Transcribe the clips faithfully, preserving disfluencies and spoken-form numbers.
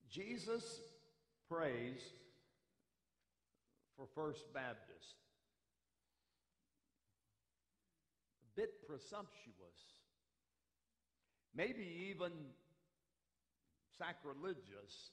Jesus prays for First Baptist. A bit presumptuous, maybe even sacrilegious.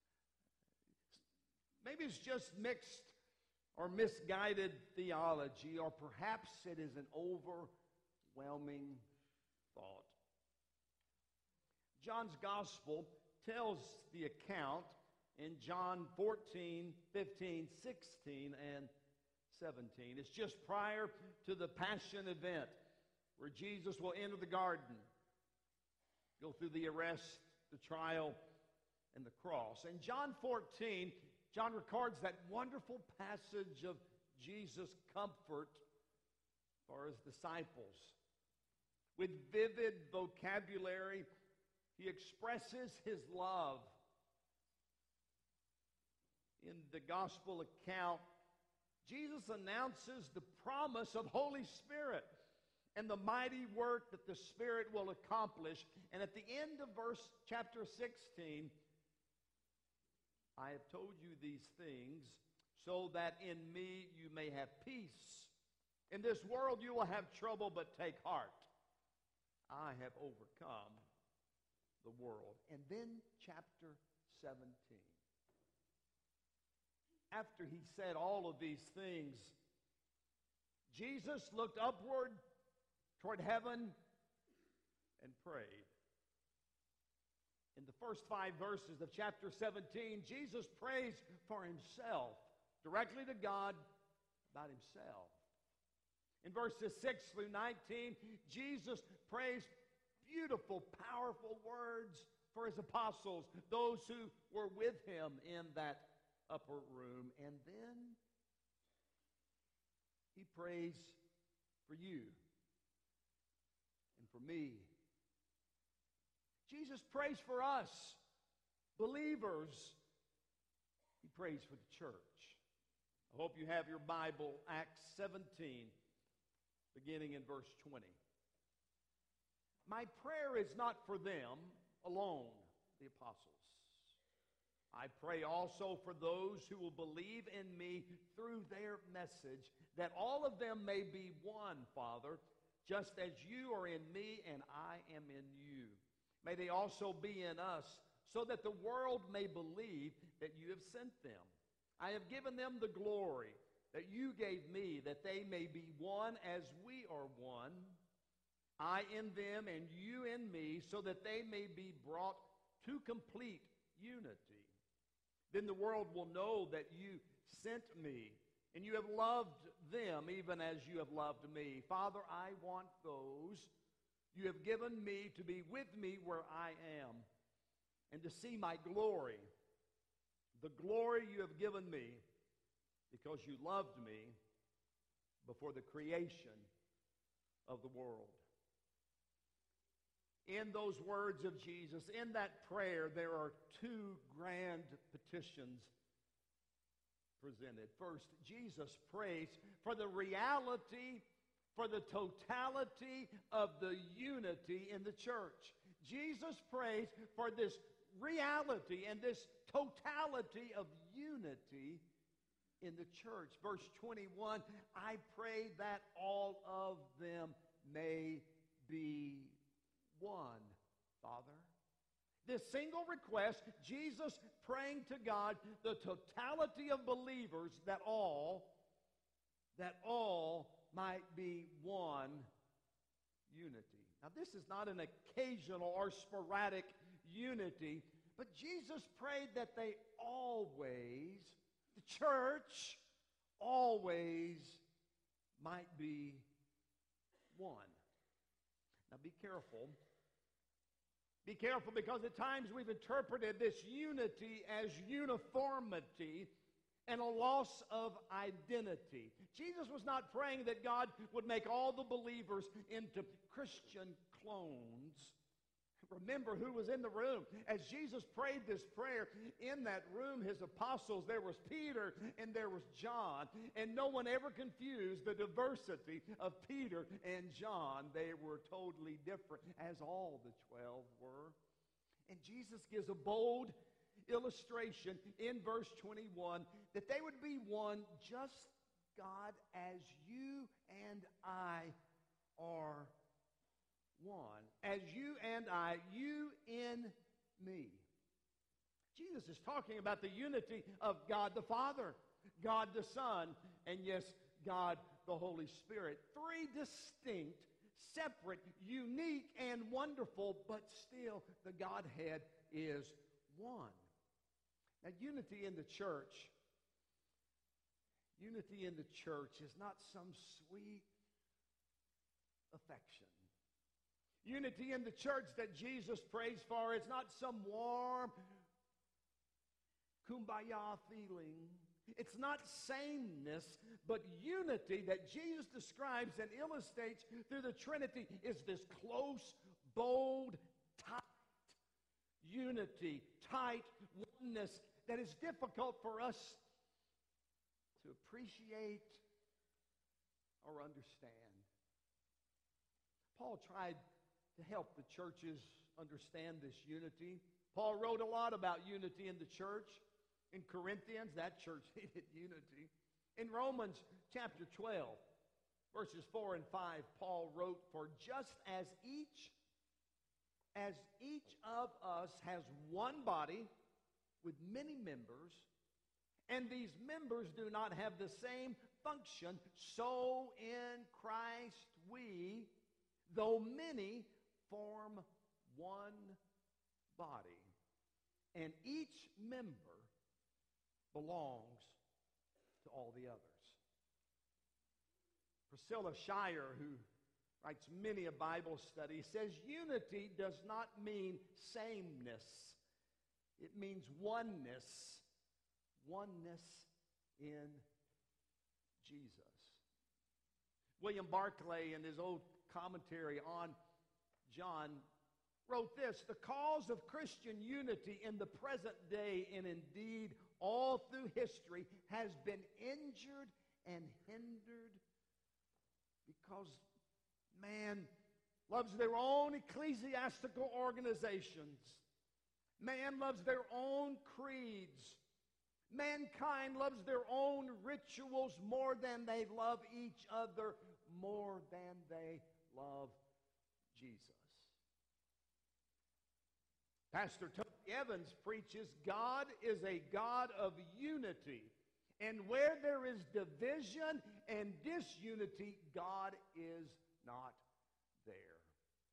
Maybe it's just mixed or misguided theology, or perhaps it is an overwhelming thought. John's Gospel tells the account in John fourteen, fifteen, sixteen, and seventeen. It's just prior to the Passion event where Jesus will enter the garden, go through the arrest, the trial, and the cross. In John fourteen, John records that wonderful passage of Jesus' comfort for his disciples. With vivid vocabulary, he expresses his love. In the gospel account, Jesus announces the promise of Holy Spirit and the mighty work that the Spirit will accomplish. And at the end of verse chapter sixteen, I have told you these things so that in me you may have peace. In this world you will have trouble, but take heart. I have overcome the world. And then chapter seventeen. After he said all of these things, Jesus looked upward toward heaven and prayed. In the first five verses of chapter seventeen, Jesus prays for himself, directly to God about himself. In verses six through nineteen, Jesus prays beautiful, powerful words for his apostles, those who were with him in that upper room. And then he prays for you and for me. Jesus prays for us, believers. He prays for the church. I hope you have your Bible, Acts seventeen, beginning in verse twenty. My prayer is not for them alone, the apostles. I pray also for those who will believe in me through their message, that all of them may be one, Father, just as you are in me and I am in you. May they also be in us, so that the world may believe that you have sent them. I have given them the glory that you gave me, that they may be one as we are one, I in them and you in me, so that they may be brought to complete unity. Then the world will know that you sent me, and you have loved them even as you have loved me. Father, I want those you have given me to be with me where I am, and to see my glory, the glory you have given me, because you loved me before the creation of the world. In those words of Jesus, in that prayer, there are two grand petitions presented. First, Jesus prays for the reality, for the totality of the unity in the church. Jesus prays for this reality and this totality of unity in the church. Verse twenty-one, I pray that all of them may be one, Father. This single request, Jesus praying to God, the totality of believers, that all, that all might be one unity. Now, this is not an occasional or sporadic unity, but Jesus prayed that they always, the church, always might be one. Now, be careful. Be careful, because at times we've interpreted this unity as uniformity and a loss of identity. Jesus was not praying that God would make all the believers into Christian clones. Remember who was in the room. As Jesus prayed this prayer, in that room, his apostles, there was Peter and there was John. And no one ever confused the diversity of Peter and John. They were totally different, as all the twelve were. And Jesus gives a bold illustration in verse twenty-one, that they would be one just, God, as you and I are one. As you and I, you in me. Jesus is talking about the unity of God the Father, God the Son, and yes, God the Holy Spirit. Three distinct, separate, unique, and wonderful, but still the Godhead is one. Now, unity in the church, unity in the church is not some sweet affection. Unity in the church that Jesus prays for is not some warm kumbaya feeling. It's not sameness, but unity that Jesus describes and illustrates through the Trinity is this close, bold, tight unity, tight oneness that is difficult for us to appreciate or understand. Paul tried to help the churches understand this unity. Paul wrote a lot about unity in the church. In Corinthians, that church needed unity. In Romans chapter twelve, verses four and five, Paul wrote, "For just as each, as each of us has one body with many members, and these members do not have the same function, so in Christ we, though many, form one body, and each member belongs to all the others." Priscilla Shirer, who writes many a Bible study, says unity does not mean sameness. It means oneness. Oneness in Jesus. William Barclay, in his old commentary on John, wrote this: "The cause of Christian unity in the present day, and indeed all through history, has been injured and hindered because man loves their own ecclesiastical organizations. Man loves their own creeds. Mankind loves their own rituals more than they love each other, more than they love Jesus." Pastor Tony Evans preaches, God is a God of unity. And where there is division and disunity, God is not there.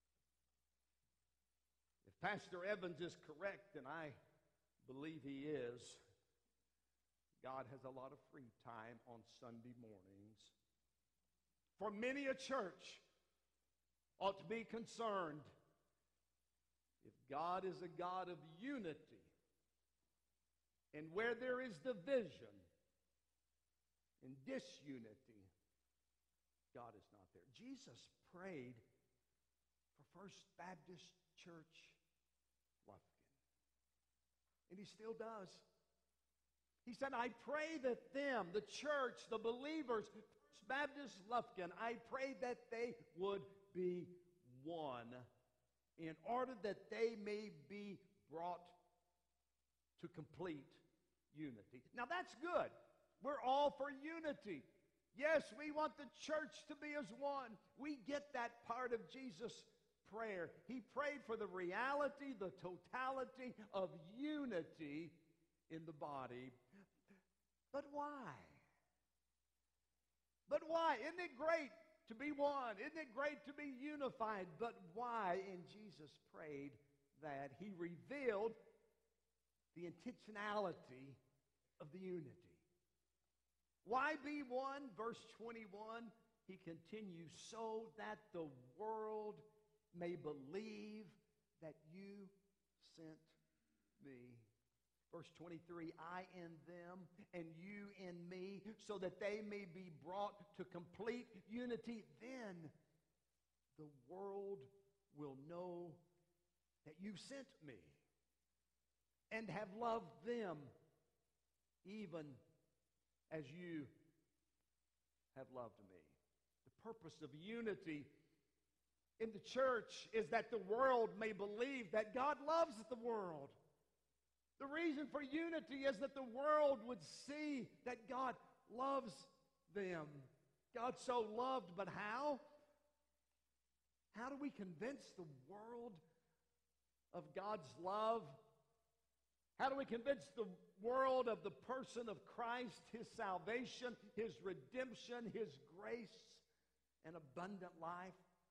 If Pastor Evans is correct, and I believe he is, God has a lot of free time on Sunday mornings. For many a church ought to be concerned. If God is a God of unity, and where there is division and disunity, God is not there. Jesus prayed for First Baptist Church Lufkin, and he still does. He said, "I pray that them, the church, the believers, First Baptist Lufkin, I pray that they would be one, in order that they may be brought to complete unity." Now that's good. We're all for unity. Yes, we want the church to be as one. We get that part of Jesus' prayer. He prayed for the reality, the totality of unity in the body. But why? But why? Isn't it great to be one? Isn't it great to be unified? But why? And Jesus prayed that. He revealed the intentionality of the unity. Why be one? Verse twenty-one, he continues, "So that the world may believe that you sent me." Verse twenty-three, "I in them and you in me, so that they may be brought to complete unity. Then the world will know that you sent me and have loved them, even as you have loved me." The purpose of unity in the church is that the world may believe that God loves the world. The reason for unity is that the world would see that God loves them. God so loved, but how? How do we convince the world of God's love? How do we convince the world of the person of Christ, His salvation, His redemption, His grace, and abundant life?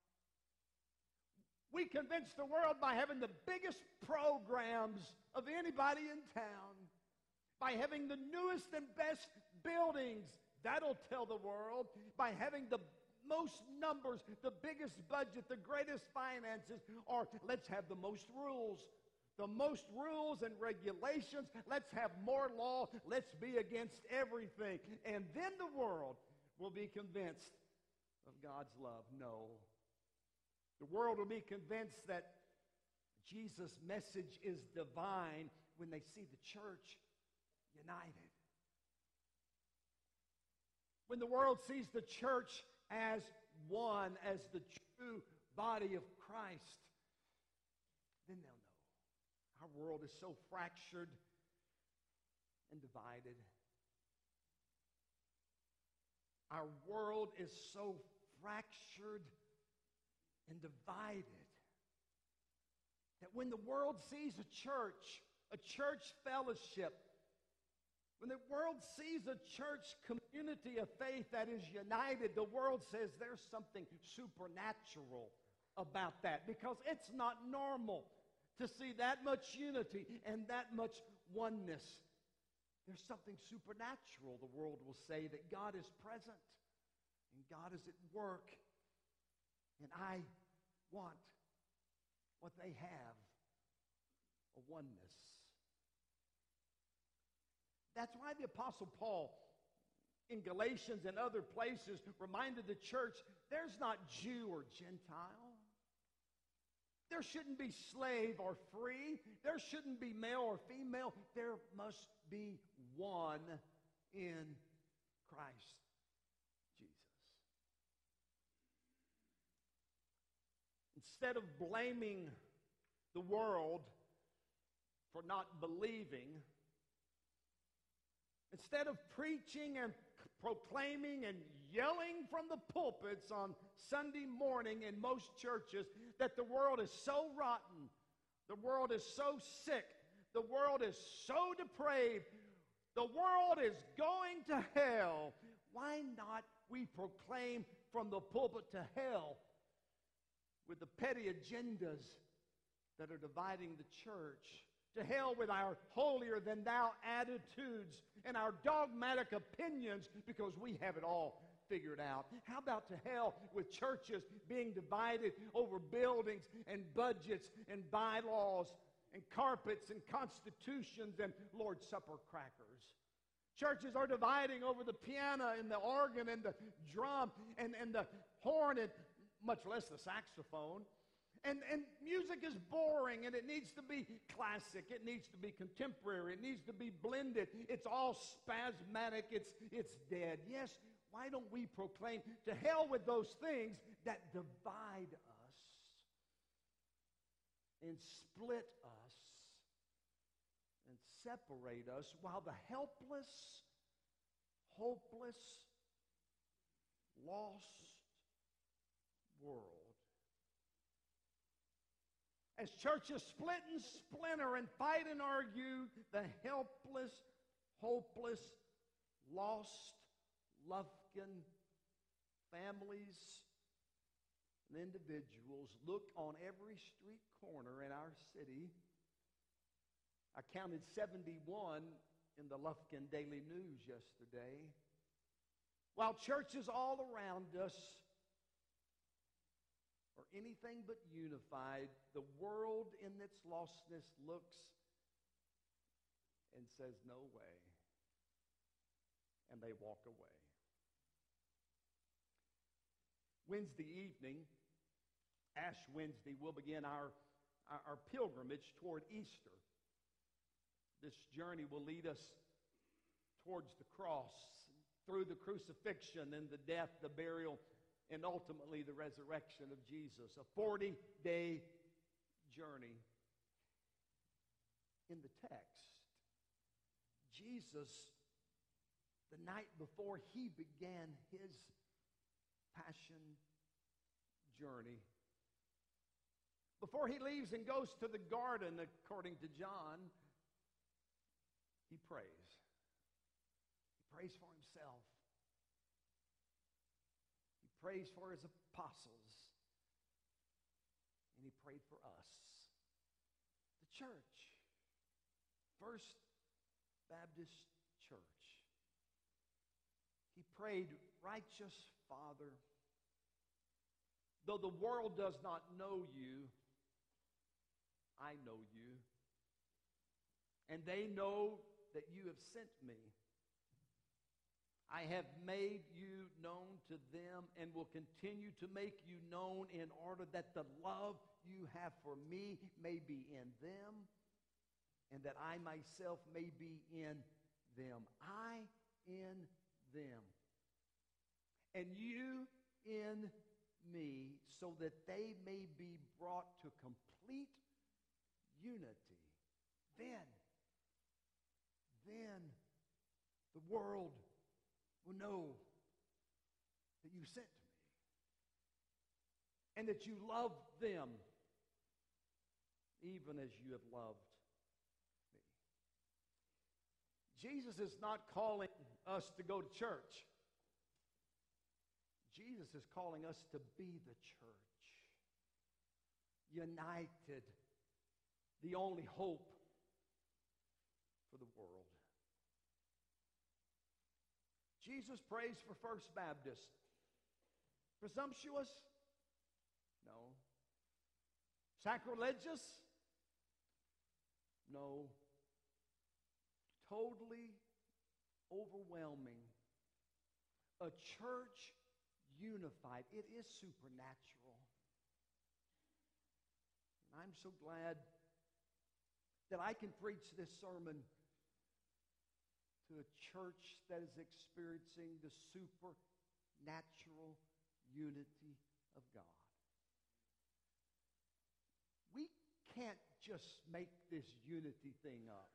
We convince the world by having the biggest programs of anybody in town, by having the newest and best buildings. That'll tell the world. By having the most numbers, the biggest budget, the greatest finances, or let's have the most rules. The most rules and regulations. Let's have more law. Let's be against everything. And then the world will be convinced of God's love. No. The world will be convinced that Jesus' message is divine when they see the church united. When the world sees the church as one, as the true body of Christ, then they'll know. Our world is so fractured and divided. Our world is so fractured and divided that when the world sees a church, a church fellowship, when the world sees a church community of faith that is united, the world says there's something supernatural about that, because it's not normal to see that much unity and that much oneness. There's something supernatural, the world will say, that God is present and God is at work, and I want what they have, a oneness. That's why the Apostle Paul in Galatians and other places reminded the church there's not Jew or Gentile. There shouldn't be slave or free. There shouldn't be male or female. There must be one in Christ Jesus. Instead of blaming the world for not believing, instead of preaching and proclaiming and yelling from the pulpits on Sunday morning in most churches that the world is so rotten, the world is so sick, the world is so depraved, the world is going to hell, why not we proclaim from the pulpit to hell with the petty agendas that are dividing the church? To hell with our holier-than-thou attitudes and our dogmatic opinions because we have it all figured out. How about to hell with churches being divided over buildings and budgets and bylaws and carpets and constitutions and Lord's Supper crackers? Churches are dividing over the piano and the organ and the drum and, and the horn and much less the saxophone. And, and music is boring, and it needs to be classic. It needs to be contemporary. It needs to be blended. It's all spasmodic. It's, it's dead. Yes, why don't we proclaim to hell with those things that divide us and split us and separate us, while the helpless, hopeless, lost world, as churches split and splinter and fight and argue, the helpless, hopeless, lost, Lufkin families and individuals look on every street corner in our city. I counted seventy-one in the Lufkin Daily News yesterday. While churches all around us or anything but unified, the world in its lostness looks and says, no way. And they walk away. Wednesday evening, Ash Wednesday, we'll begin our, our, our pilgrimage toward Easter. This journey will lead us towards the cross, through the crucifixion and the death, the burial, and ultimately the resurrection of Jesus. A forty-day journey. In the text, Jesus, the night before he began his passion journey, before he leaves and goes to the garden, according to John, he prays. He prays for himself. He prays for his apostles. And he prayed for us, the church, First Baptist Church. He prayed, righteous Father, though the world does not know you, I know you, and they know that you have sent me. I have made you known to them and will continue to make you known in order that the love you have for me may be in them and that I myself may be in them. I in them. And you in me, so that they may be brought to complete unity. Then, then the world will know that you sent me and that you love them even as you have loved me. Jesus is not calling us to go to church. Jesus is calling us to be the church, united, the only hope for the world. Jesus prays for First Baptist. Presumptuous? No. Sacrilegious? No. Totally overwhelming. A church unified. It is supernatural. And I'm so glad that I can preach this sermon to a church that is experiencing the supernatural unity of God. We can't just make this unity thing up.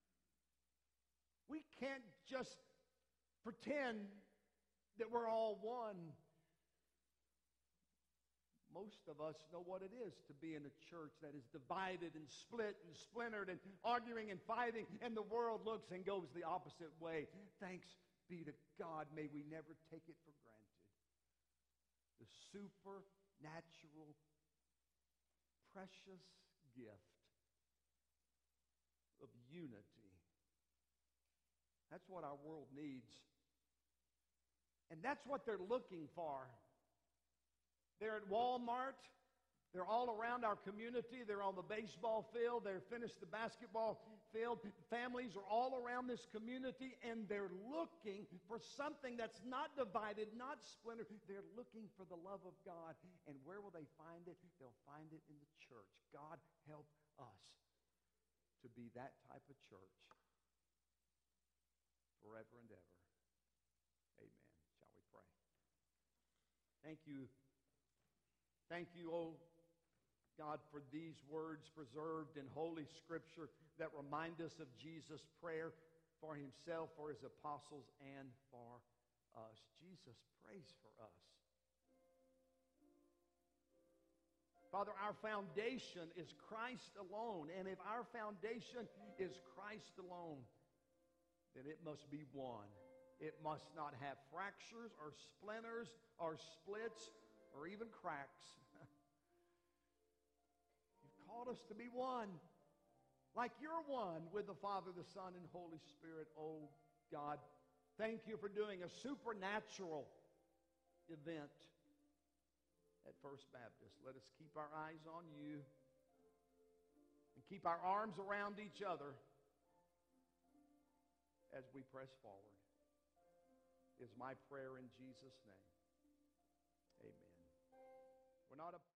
We can't just pretend that we're all one. Most of us know what it is to be in a church that is divided and split and splintered and arguing and fighting, and the world looks and goes the opposite way. Thanks be to God. May we never take it for granted. The supernatural, precious gift of unity. That's what our world needs. And that's what they're looking for. They're at Walmart. They're all around our community. They're on the baseball field. They're finished the basketball field. Families are all around this community, and they're looking for something that's not divided, not splintered. They're looking for the love of God. And where will they find it? They'll find it in the church. God help us to be that type of church forever and ever. Amen. Shall we pray? Thank you. Thank you, oh God, for these words preserved in Holy Scripture that remind us of Jesus' prayer for himself, for his apostles, and for us. Jesus prays for us. Father, our foundation is Christ alone, and if our foundation is Christ alone, then it must be one. It must not have fractures or splinters or splits or even cracks. You've called us to be one, like you're one with the Father, the Son, and Holy Spirit. Oh, God, thank you for doing a supernatural event at First Baptist. Let us keep our eyes on you and keep our arms around each other as we press forward. Is my prayer in Jesus' name. Amen. We're not a